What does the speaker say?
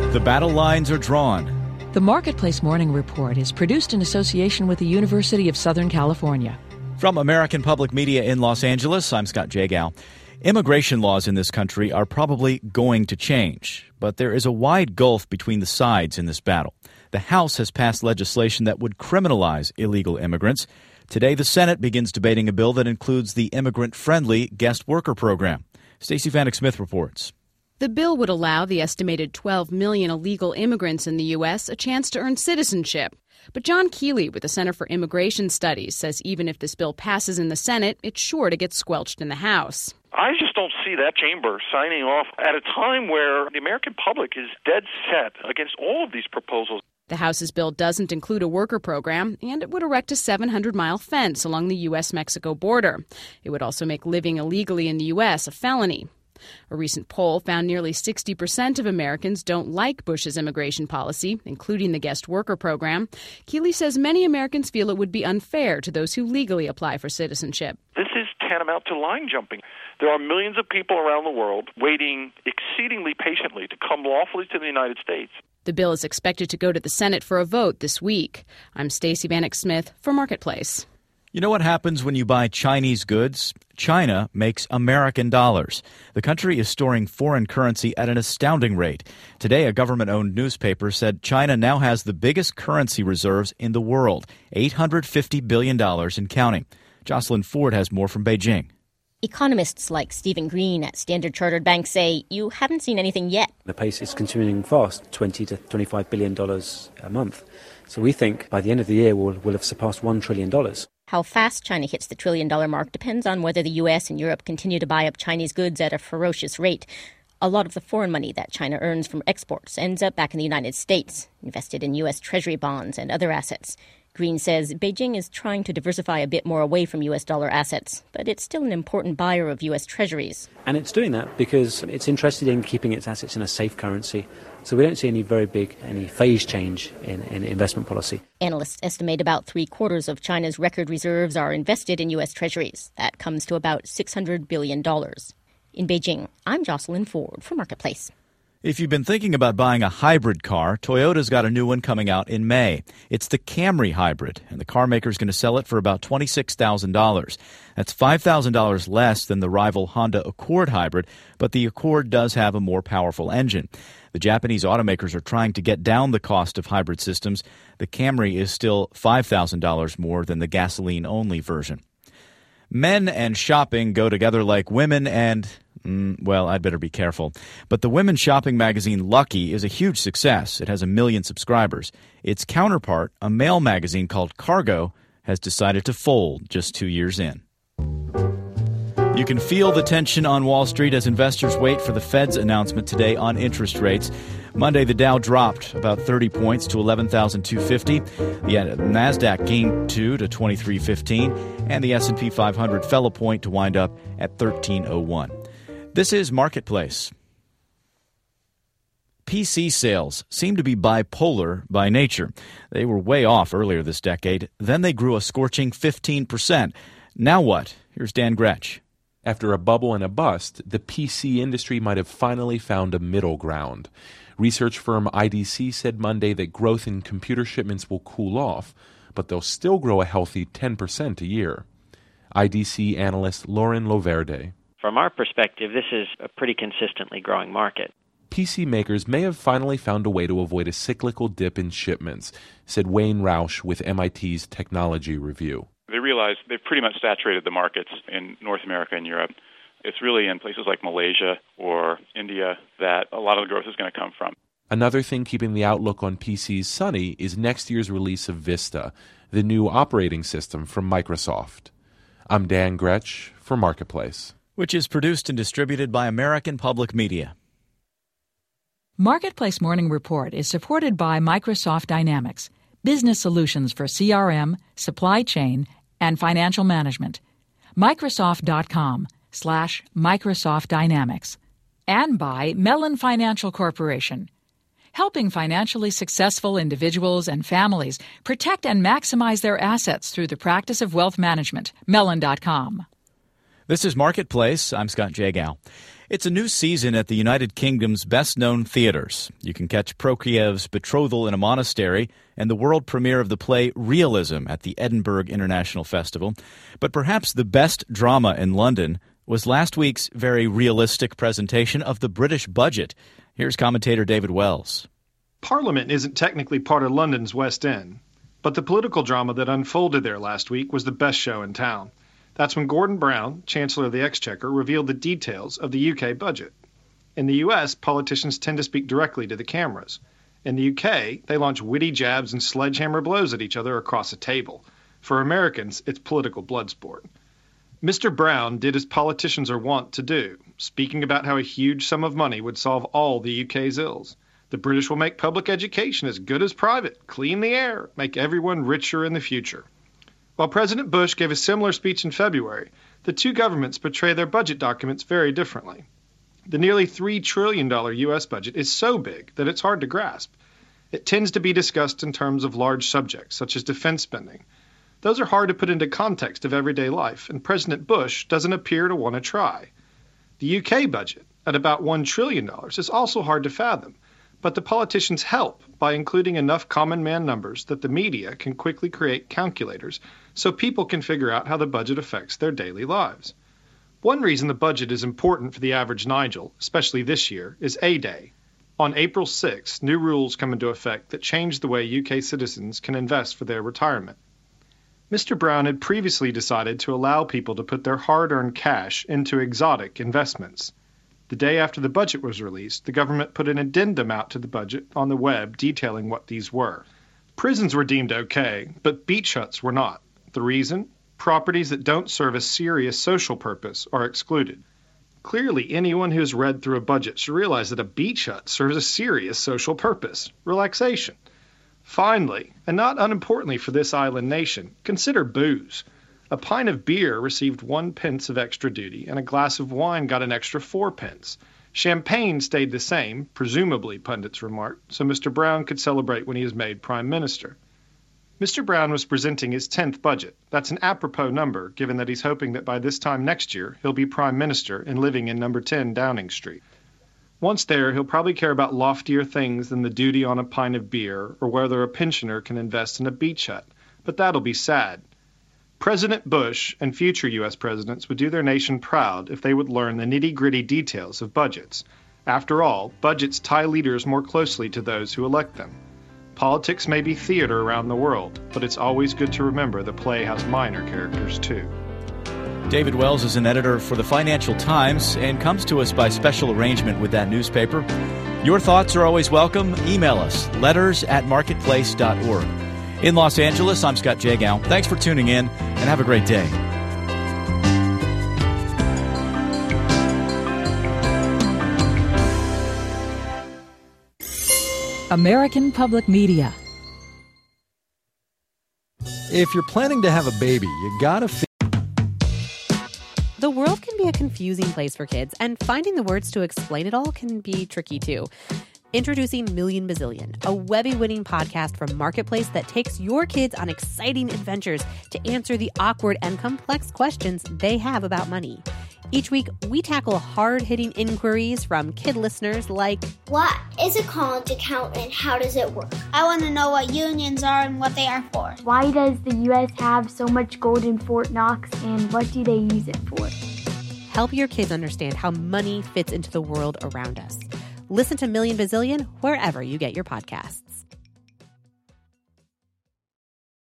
The battle lines are drawn. The Marketplace Morning Report is produced in association with the University of Southern California. From American Public Media in Los Angeles, I'm Scott Jagow. Immigration laws in this country are probably going to change, but there is a wide gulf between the sides in this battle. The House has passed legislation that would criminalize illegal immigrants. Today, the Senate begins debating a bill that includes the immigrant-friendly guest worker program. Stacey Vanek Smith reports. The bill would allow the estimated 12 million illegal immigrants in the U.S. a chance to earn citizenship. But John Keeley with the Center for Immigration Studies says even if this bill passes in the Senate, it's sure to get squelched in the House. I just don't see that chamber signing off at a time where the American public is dead set against all of these proposals. The House's bill doesn't include a worker program, and it would erect a 700-mile fence along the U.S.-Mexico border. It would also make living illegally in the U.S. a felony. A recent poll found nearly 60% of Americans don't like Bush's immigration policy, including the guest worker program. Keeley says many Americans feel it would be unfair to those who legally apply for citizenship. This is tantamount to line jumping. There are millions of people around the world waiting exceedingly patiently to come lawfully to the United States. The bill is expected to go to the Senate for a vote this week. I'm Stacey Vanek Smith for Marketplace. You know what happens when you buy Chinese goods? China makes American dollars. The country is storing foreign currency at an astounding rate. Today, a government-owned newspaper said China now has the biggest currency reserves in the world, $850 billion and counting. Jocelyn Ford has more from Beijing. Economists like Stephen Green at Standard Chartered Bank say you haven't seen anything yet. The pace is continuing fast, $20 to $25 billion a month. So we think by the end of the year we'll have surpassed $1 trillion. How fast China hits the trillion-dollar mark depends on whether the U.S. and Europe continue to buy up Chinese goods at a ferocious rate. A lot of the foreign money that China earns from exports ends up back in the United States, invested in U.S. Treasury bonds and other assets. Green says Beijing is trying to diversify a bit more away from U.S. dollar assets, but it's still an important buyer of U.S. Treasuries. And it's doing that because it's interested in keeping its assets in a safe currency. So we don't see any phase change in investment policy. Analysts estimate about 3/4 of China's record reserves are invested in U.S. Treasuries. That comes to about $600 billion. In Beijing, I'm Jocelyn Ford for Marketplace. If you've been thinking about buying a hybrid car, Toyota's got a new one coming out in May. It's the Camry Hybrid, and the car maker's going to sell it for about $26,000. That's $5,000 less than the rival Honda Accord Hybrid, but the Accord does have a more powerful engine. The Japanese automakers are trying to get down the cost of hybrid systems. The Camry is still $5,000 more than the gasoline-only version. Men and shopping go together like women and, well, I'd better be careful. But the women's shopping magazine Lucky is a huge success. It has 1 million subscribers. Its counterpart, a male magazine called Cargo, has decided to fold just 2 years in. You can feel the tension on Wall Street as investors wait for the Fed's announcement today on interest rates. Monday, the Dow dropped about 30 points to 11,250. The NASDAQ gained 2 to 2315. And the S&P 500 fell a point to wind up at 1301. This is Marketplace. PC sales seem to be bipolar by nature. They were way off earlier this decade. Then they grew a scorching 15%. Now what? Here's Dan Gretsch. After a bubble and a bust, the PC industry might have finally found a middle ground. Research firm IDC said Monday that growth in computer shipments will cool off, but they'll still grow a healthy 10% a year. IDC analyst Lauren Loverde. From our perspective, this is a pretty consistently growing market. PC makers may have finally found a way to avoid a cyclical dip in shipments, said Wayne Rausch with MIT's Technology Review. They realize they've pretty much saturated the markets in North America and Europe. It's really in places like Malaysia or India that a lot of the growth is going to come from. Another thing keeping the outlook on PCs sunny is next year's release of Vista, the new operating system from Microsoft. I'm Dan Gretsch for Marketplace, which is produced and distributed by American Public Media. Marketplace Morning Report is supported by Microsoft Dynamics, business solutions for CRM, supply chain, and financial management. Microsoft.com/Microsoft Dynamics. And by Mellon Financial Corporation, helping financially successful individuals and families protect and maximize their assets through the practice of wealth management. Mellon.com. This is Marketplace. I'm Scott Jagow. It's a new season at the United Kingdom's best-known theaters. You can catch Prokiev's Betrothal in a Monastery and the world premiere of the play Realism at the Edinburgh International Festival. But perhaps the best drama in London was last week's very realistic presentation of the British budget. Here's commentator David Wells. Parliament isn't technically part of London's West End, but the political drama that unfolded there last week was the best show in town. That's when Gordon Brown, Chancellor of the Exchequer, revealed the details of the UK budget. In the US, politicians tend to speak directly to the cameras. In the UK, they launch witty jabs and sledgehammer blows at each other across a table. For Americans, it's political blood sport. Mr. Brown did as politicians are wont to do, speaking about how a huge sum of money would solve all the UK's ills. The British will make public education as good as private, clean the air, make everyone richer in the future. While President Bush gave a similar speech in February, the two governments portray their budget documents very differently. The nearly $3 trillion U.S. budget is so big that it's hard to grasp. It tends to be discussed in terms of large subjects, such as defense spending. Those are hard to put into context of everyday life, and President Bush doesn't appear to want to try. The UK budget, at about $1 trillion, is also hard to fathom. But the politicians help by including enough common man numbers that the media can quickly create calculators so people can figure out how the budget affects their daily lives. One reason the budget is important for the average Nigel, especially this year, is A-Day. On April 6, new rules come into effect that change the way UK citizens can invest for their retirement. Mr. Brown had previously decided to allow people to put their hard-earned cash into exotic investments. The day after the budget was released, the government put an addendum out to the budget on the web detailing what these were. Prisons were deemed okay, but beach huts were not. The reason? Properties that don't serve a serious social purpose are excluded. Clearly, anyone who has read through a budget should realize that a beach hut serves a serious social purpose: relaxation. Finally, and not unimportantly for this island nation, consider booze. A pint of beer received 1 pence of extra duty, and a glass of wine got an extra 4 pence. Champagne stayed the same, presumably, pundits remarked, so Mr. Brown could celebrate when he is made Prime Minister. Mr. Brown was presenting his 10th budget. That's an apropos number, given that he's hoping that by this time next year, he'll be Prime Minister and living in number 10 Downing Street. Once there, he'll probably care about loftier things than the duty on a pint of beer or whether a pensioner can invest in a beach hut. But that'll be sad. President Bush and future U.S. presidents would do their nation proud if they would learn the nitty-gritty details of budgets. After all, budgets tie leaders more closely to those who elect them. Politics may be theater around the world, but it's always good to remember the play has minor characters too. David Wells is an editor for the Financial Times and comes to us by special arrangement with that newspaper. Your thoughts are always welcome. Email us, letters@marketplace.org. In Los Angeles, I'm Scott Jagow. Thanks for tuning in, and have a great day. American Public Media. If you're planning to have a baby, you gotta The world can be a confusing place for kids, and finding the words to explain it all can be tricky too. Introducing Million Bazillion, a Webby-winning podcast from Marketplace that takes your kids on exciting adventures to answer the awkward and complex questions they have about money. Each week, we tackle hard-hitting inquiries from kid listeners like, what is a college account and how does it work? I want to know what unions are and what they are for. Why does the U.S. have so much gold in Fort Knox, and what do they use it for? Help your kids understand how money fits into the world around us. Listen to Million Bazillion wherever you get your podcasts.